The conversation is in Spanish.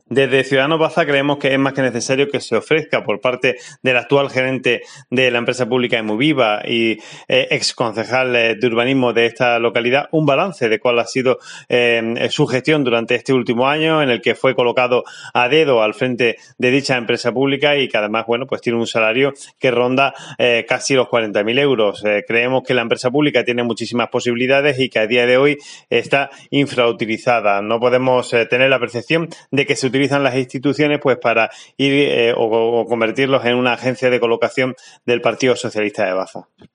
Desde Ciudadanos Baza creemos que es más que necesario que se ofrezca por parte del actual gerente de la empresa pública Emuviva y ex concejal de urbanismo de esta localidad un balance de cuál ha sido su gestión durante este último año, en el que fue colocado a dedo al frente de dicha empresa pública y que además, bueno, pues tiene un salario que ronda casi los 40.000 euros. Creemos que la empresa pública tiene muchísimas posibilidades y que a día de hoy está infrautilizada. No podemos tener la percepción de que se utilizan las instituciones pues para ir o convertirlos en una agencia de colocación del Partido Socialista de Baza.